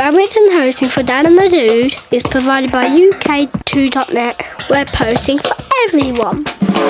Badminton hosting for Dan and the Dude is provided by UK2.net. We're posting for everyone.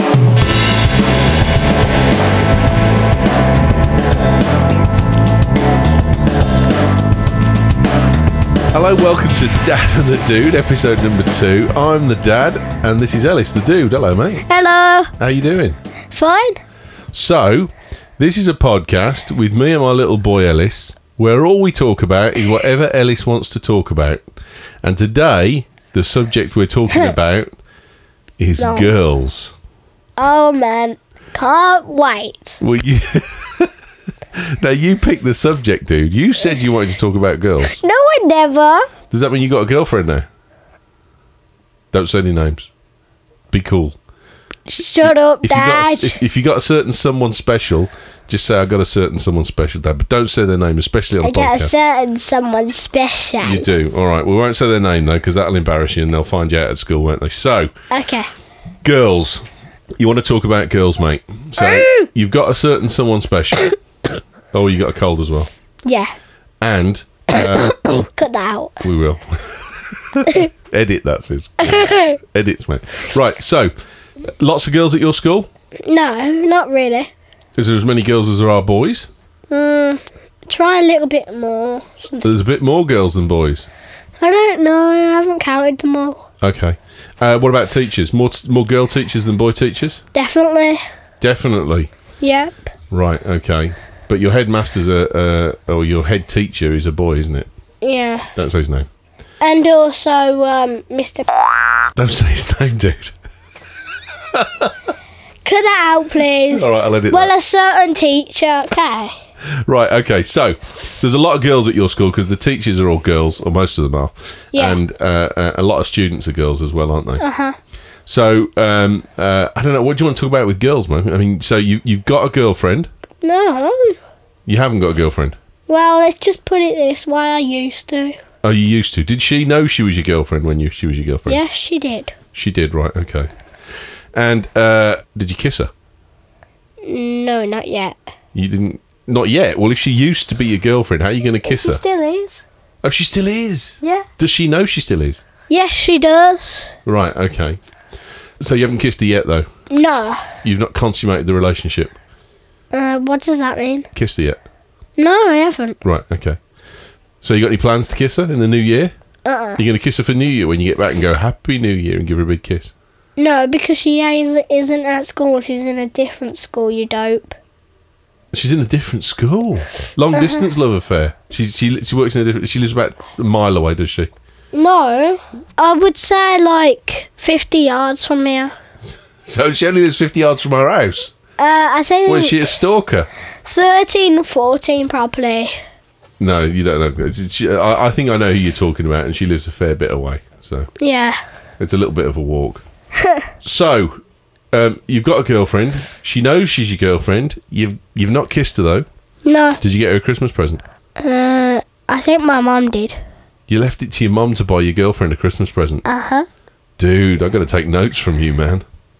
Hello, welcome to Dan and the Dude, episode number 2. I'm the Dad, and this is Ellis, the Dude. Hello, mate. Hello. How you doing? Fine. So, this is a podcast with me and my little boy Ellis, where all we talk about is whatever Ellis wants to talk about. And today, the subject we're talking about is girls. Oh, man. Can't wait. Well, now, you picked the subject, dude. You said you wanted to talk about girls. No, I never. Does that mean you got a girlfriend now? Don't say any names. Be cool. Shut up, Dad. If you got a certain someone special, just say I got a certain someone special, Dad. But don't say their name, especially on the podcast. I get a certain someone special. You do. All right. We won't say their name though, because that'll embarrass you, and they'll find you out at school, won't they? So, okay. Girls. You want to talk about girls, mate? So you've got a certain someone special. Oh, you got a cold as well. Yeah. And cut that out. We will. Edit that, sis. Edits, mate. Right. So, lots of girls at your school? No, not really. Is there as many girls as there are boys? Try a little bit more. There's a bit more girls than boys. I don't know. I haven't counted them all. Okay. What about teachers? More girl teachers than boy teachers? Definitely. Definitely. Yep. Right. Okay. But your headmaster's or your head teacher is a boy, isn't it? Yeah. Don't say his name. And also, Mr. Don't say his name, dude. Cut that out, please. All right, I'll edit Well, that. a certain teacher. Okay. Right, okay. So, there's a lot of girls at your school because the teachers are all girls, or most of them are. Yeah. And a lot of students are girls as well, aren't they? Uh-huh. So, I don't know. What do you want to talk about with girls, man? I mean, so you've got a girlfriend. No. You haven't got a girlfriend. Well, let's just put it this way. I used to. Oh, you used to. Did she know she was your girlfriend when she was your girlfriend? Yes, she did. She did, right, okay. And did you kiss her? No, not yet. You didn't? Not yet? Well, if she used to be your girlfriend, how are you going to kiss She her? still is. Oh, she still is? Yeah. Does she know she still is? Yes, she does. Right, okay. So you haven't kissed her yet, though? No. You've not consummated the relationship? What does that mean? Kissed her yet? No, I haven't. Right, okay. So you got any plans to kiss her in the new year? You're going to kiss her for New Year when you get back and go, Happy New Year, and give her a big kiss? No, because she isn't at school. She's in a different school, you dope. She's in a different school. Long distance love affair. She works in a different... She lives about a mile away, does she? No. I would say, like, 50 yards from here. So she only lives 50 yards from our house? I think... Was she a stalker? 13, 14, probably. No, you don't know. I think I know who you're talking about, and she lives a fair bit away. So Yeah. it's a little bit of a walk. So, you've got a girlfriend. She knows she's your girlfriend. You've not kissed her, though. No. Did you get her a Christmas present? I think my mum did. You left it to your mum to buy your girlfriend a Christmas present? Uh-huh. Dude, I've got to take notes from you, man.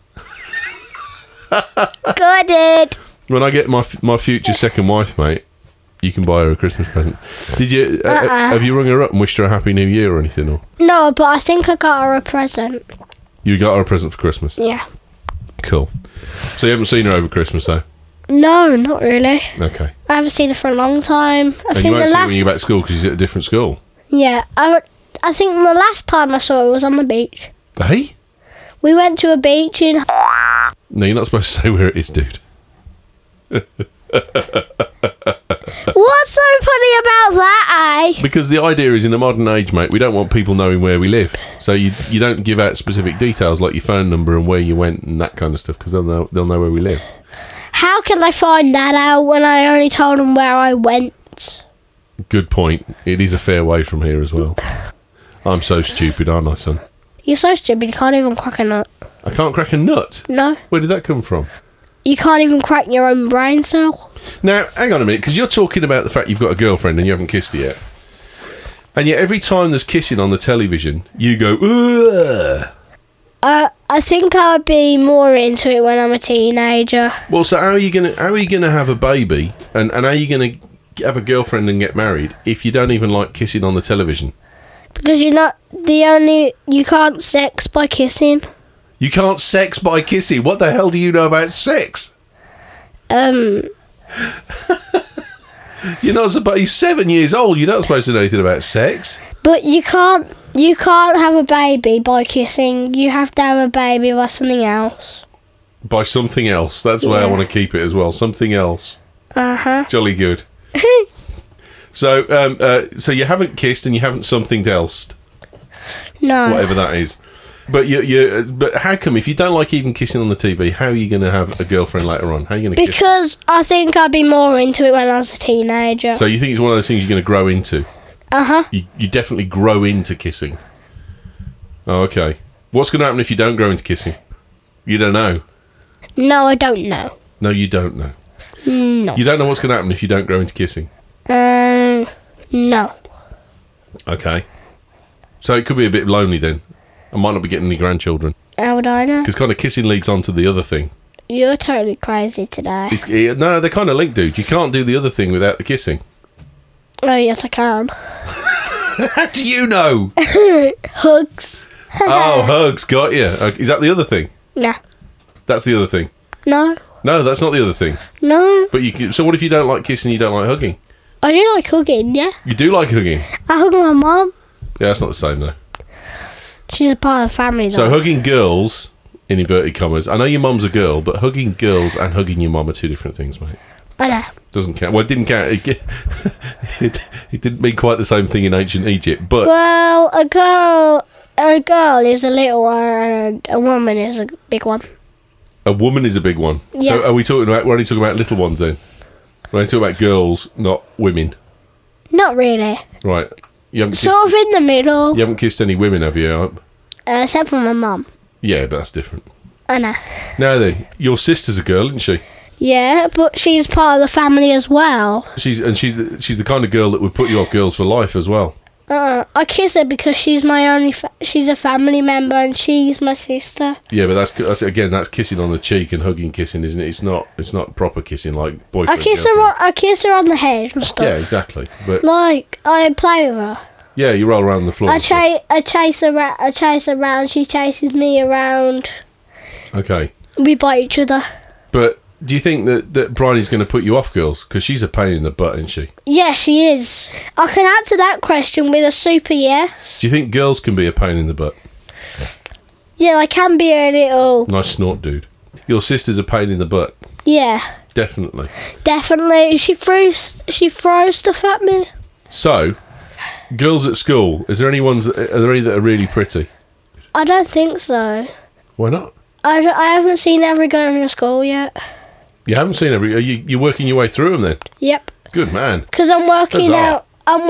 Got it. When I get my future second wife, mate, you can buy her a Christmas present. Did you? Have you rung her up and wished her a Happy New Year or anything? Or No, but I think I got her a present. you got her a present for Christmas? Yeah. Cool. So you haven't seen her over Christmas, though? No, not really. Okay. I haven't seen her for a long time. I And think you won't the see her last... when you get back to school because she's at a different school? Yeah, I think the last time I saw her was on the beach. Hey? We went to a beach in... No, you're not supposed to say where it is, dude. What's so funny about that, eh? Because the idea is, in the modern age, mate, we don't want people knowing where we live. So you don't give out specific details like your phone number and where you went and that kind of stuff, because they'll know where we live. How can I find that out when I only told them where I went? Good point. It is a fair way from here as well. I'm so stupid, aren't I, son? You're so stupid, you can't even crack a nut. I can't crack a nut? No. Where did that come from? You can't even crack your own brain cell. Now, hang on a minute, because you're talking about the fact you've got a girlfriend and you haven't kissed her yet. And yet every time there's kissing on the television, you go, ugh. I think I'll be more into it when I'm a teenager. Well, so how are you gonna have a baby, and how are you gonna have a girlfriend and get married if you don't even like kissing on the television? Because you can't sex by kissing. You can't sex by kissing. What the hell do you know about sex? You're you're 7 years old. You're not supposed to know anything about sex. But you can't have a baby by kissing. You have to have a baby by something else. By something else. That's why I want to keep it as well. Something else. Uh-huh. Jolly good. So you haven't kissed and you haven't something else. No. Whatever that is. But but how come if you don't like even kissing on the TV, how are you going to have a girlfriend later on? How are you going to kiss? Because I think I'd be more into it when I was a teenager. So you think it's one of those things you're going to grow into? Uh-huh. You definitely grow into kissing. Oh, okay. What's going to happen if you don't grow into kissing? You don't know. No, I don't know. No, you don't know. No. You don't know what's going to happen if you don't grow into kissing? No. Okay. So it could be a bit lonely then. I might not be getting any grandchildren. How would I know? Because kind of kissing leads on to the other thing. You're totally crazy today. No, they're kind of linked, dude. You can't do the other thing without the kissing. Oh, yes, I can. How do you know? Hugs. Oh, hugs. Got you. Is that the other thing? Nah. That's the other thing. No. No, that's not the other thing. No. But so what if you don't like kissing, you don't like hugging? I do like hugging, yeah. You do like hugging? I hug my mum. Yeah, that's not the same though. She's a part of the family, though. So hugging girls, in inverted commas, I know your mum's a girl, but hugging girls and hugging your mum are two different things, mate. I know. Doesn't count. Well, it didn't count. It didn't mean quite the same thing in ancient Egypt, but... Well, a girl is a little one and a woman is a big one. A woman is a big one. Yeah. So we're only talking about little ones then? We're only talking about girls, not women. Not really. Right. You haven't kissed, Sort of in the middle. you haven't kissed any women, have you? Except for my mum. Yeah, but that's different. I know. Now then, your sister's a girl, isn't she? Yeah, but she's part of the family as well. She's the kind of girl that would put you off girls for life as well. I kiss her because she's my only. She's a family member and she's my sister. Yeah, but that's kissing on the cheek and hugging kissing, isn't it? It's not proper kissing like boyfriend. I kiss her on the head and stuff. Yeah, exactly. But like I play with her. yeah, you roll around the floor. I chase her around. She chases me around. Okay. We bite each other. But do you think that Bridie's going to put you off girls? Because she's a pain in the butt, isn't she? Yeah, she is. I can answer that question with a super yes. Do you think girls can be a pain in the butt? Yeah, I can be a little. Nice snort, dude. Your sister's a pain in the butt. Yeah, Definitely. definitely. She throws stuff at me. So, girls at school, are there any that are really pretty? I don't think so. Why not? I haven't seen every girl in the school yet. You haven't seen you're working your way through them then? Yep. Good man. Because I'm working Huzzah.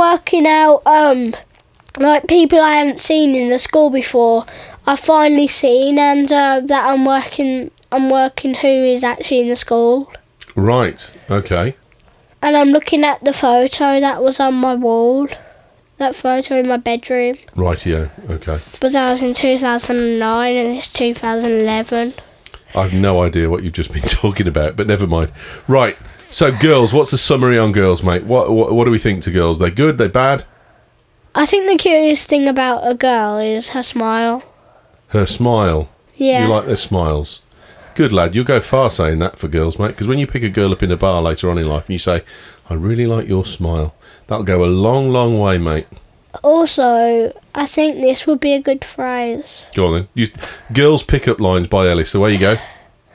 out, like people I haven't seen in the school before. I've finally seen, and that I'm working who is actually in the school. Right, okay. And I'm looking at the photo that was on my wall. That photo in my bedroom. Rightio, okay. But that was in 2009 and it's 2011. I have no idea what you've just been talking about, but never mind. Right, so girls, what's the summary on girls, mate? What do we think to girls? They good, they bad? I think the cutest thing about a girl is her smile. Her smile? Yeah. You like their smiles? Good lad, you'll go far saying that for girls, mate, because when you pick a girl up in a bar later on in life and you say, I really like your smile, that'll go a long, long way, mate. Also, I think this would be a good phrase. Go on then. Girls Pick-Up Lines by Ellis, away you go.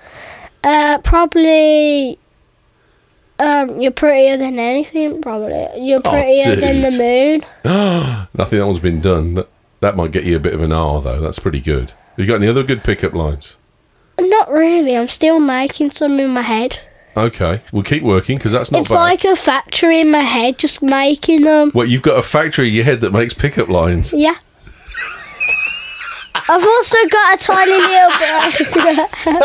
Probably, you're prettier than anything, probably. You're prettier than the moon. Nothing that one's been done. That might get you a bit of an R, though. That's pretty good. Have you got any other good pick-up lines? Not really. I'm still making some in my head. Okay. We'll keep working, because that's not It's bad. like a factory in my head, just making them. What, you've got a factory in your head that makes pick-up lines? Yeah. I've also got a tiny little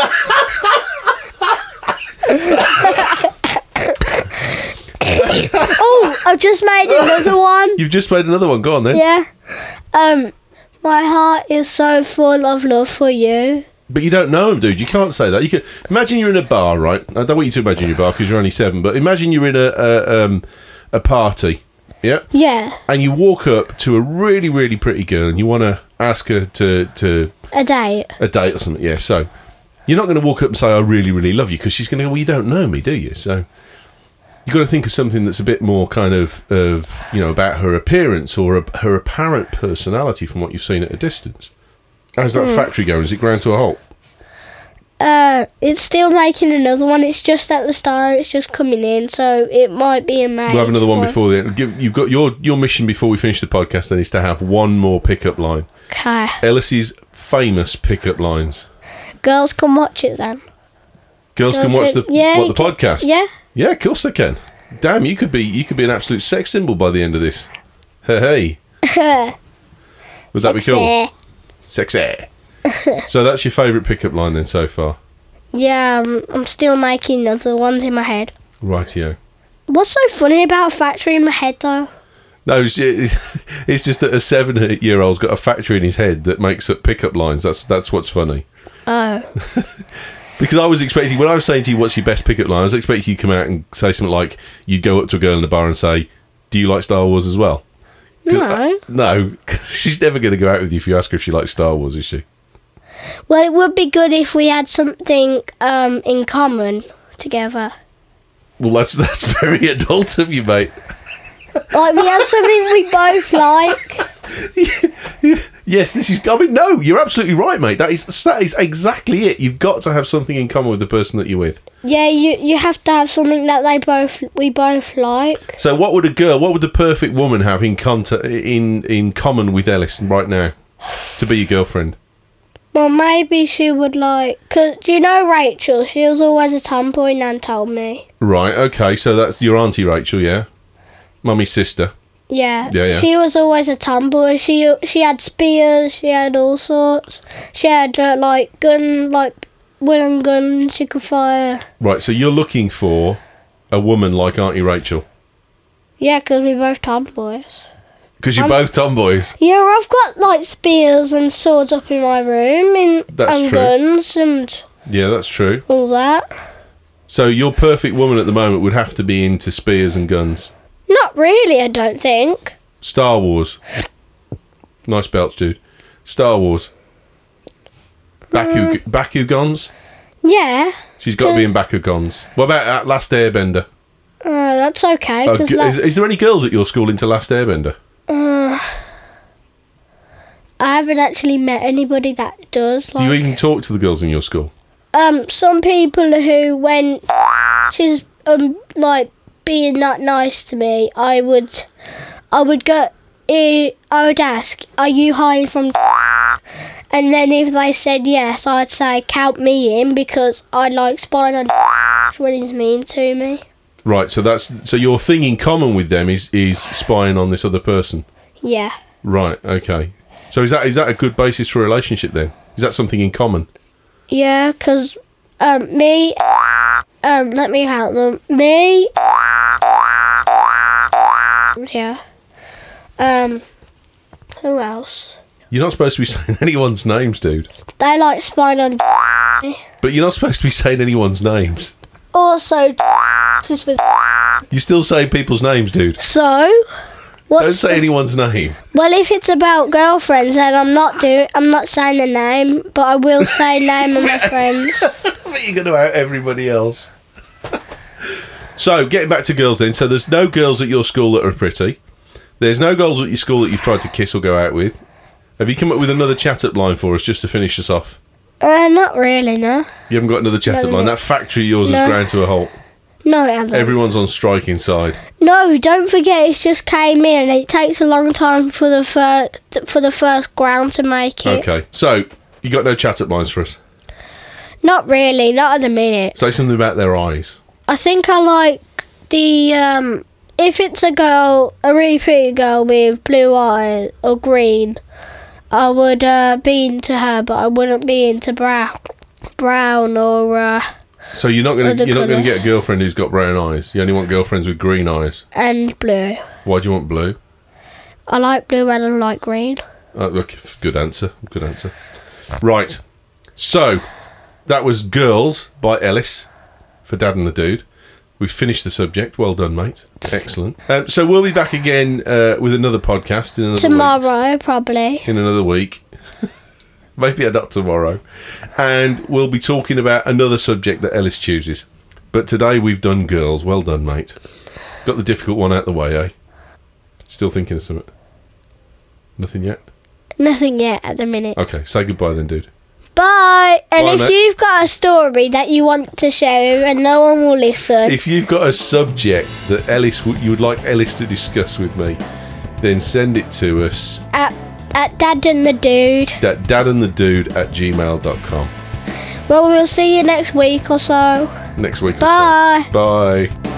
bit. Oh, I've just made another one. You've just made another one. Go on, then. Yeah. My heart is so full of love for you. But you don't know him, dude. You can't say that. You can imagine you're in a bar, right? I don't want you to imagine your bar because you're only 7. But imagine you're in a party, yeah? Yeah. And you walk up to a really, really pretty girl and you want to ask her to A date. a date or something, yeah. So you're not going to walk up and say, I really, really love you, because she's going to go, well, you don't know me, do you? So you've got to think of something that's a bit more kind of about her appearance or her apparent personality from what you've seen at a distance. How's that factory going? Is it ground to a halt? It's still making another one. It's just at the start. It's just coming in, so it might be a May. We'll have another one before the end. You've got your mission before we finish the podcast then is to have one more pickup line. Okay. Ellis's famous pickup lines. Girls can watch it then. Girls can watch the podcast. Yeah. Yeah, of course they can. Damn, you could be an absolute sex symbol by the end of this. Hey. Would that be cool? Sexy. So that's your favourite pickup line then so far? Yeah, I'm still making other ones in my head. Rightio. What's so funny about a factory in my head though? No, it's just that a 7-year-old's got a factory in his head that makes up pickup lines. That's what's funny. Oh. Because I was expecting, when I was saying to you, what's your best pickup line, I was expecting you to come out and say something like, you'd go up to a girl in the bar and say, do you like Star Wars as well? No. No, she's never going to go out with you if you ask her if she likes Star Wars, is she? Well, it would be good if we had something in common together. Well, that's very adult of you, mate. Like, we have something we both like. Yes, this is... I mean, no, you're absolutely right, mate. That is exactly it. You've got to have something in common with the person that you're with. Yeah, you have to have something that we both like. So what would the perfect woman have in common with Ellis right now to be your girlfriend? Well, maybe she would like... Because, do you know Rachel? She was always a tomboy, Nan told me. Right, okay, so that's your auntie Rachel, yeah? Mummy's sister. Yeah. Yeah. She was always a tomboy. She had spears, she had all sorts. She had, wooden guns she could fire. Right, so you're looking for a woman like Auntie Rachel? Yeah, because we're both tomboys. Because you're both tomboys? Yeah, I've got, spears and swords up in my room That's and true. guns and... Yeah, that's true. All that. So your perfect woman at the moment would have to be into spears and guns? Not really, I don't think. Star Wars. Nice belts, dude. Star Wars. Bakugans? Yeah. She's got to be in Bakugans. What about Last Airbender? That's okay. Is there any girls at your school into Last Airbender? I haven't actually met anybody that does. Do you even talk to the girls in your school? Some people who, when she's being not nice to me, I would ask, are you hiding from? And then if they said yes, I'd say count me in, because I like spying on when he's mean to me. Right, so your thing in common with them is spying on this other person. Yeah. Right, okay. So is that a good basis for a relationship then? Is that something in common? Yeah, because let me help them. Me. Yeah. Who else? You're not supposed to be saying anyone's names, dude. They like spying on. But you're not supposed to be saying anyone's names. Also, just with. You still say people's names, dude. So, don't say anyone's name. Well, if it's about girlfriends, then I'm not saying the name, but I will say name of my friends. But you're going to out everybody else. So, getting back to girls then. So, there's no girls at your school that are pretty. There's no girls at your school that you've tried to kiss or go out with. Have you come up with another chat-up line for us just to finish us off? Not really, no. You haven't got another chat-up line? That factory of yours has ground to a halt. No, it hasn't. Everyone's on strike inside. No, don't forget, it's just came in, and it takes a long time for the first ground to make it. Okay, so you got no chat-up lines for us? Not really, not at the minute. Say something about their eyes. I think I like the if it's a girl, a really pretty girl with blue eyes or green, I would be into her, but I wouldn't be into brown or. So you're not going to get a girlfriend who's got brown eyes. You only want girlfriends with green eyes. And blue. Why do you want blue? I like blue and I like green. Okay, good answer. Good answer. Right. So that was Girls by Ellis for Dad and the Dude. We've finished the subject. Well done, mate. Excellent. So we'll be back again with another podcast in another Tomorrow, probably. in another week. Maybe not tomorrow. And we'll be talking about another subject that Ellis chooses. But today we've done girls. Well done, mate. Got the difficult one out the way, eh? Still thinking of something? Nothing yet? Nothing yet at the minute. Okay, say goodbye then, dude. Bye. And Bye, if mate. you've got a story that you want to share and no one will listen, If you've got a subject that you would like Ellis to discuss with me, then send it to us at Dad and the Dude. at dadandthedude@gmail.com. Well, we'll see you next week or so. Next week or Bye. so. Bye.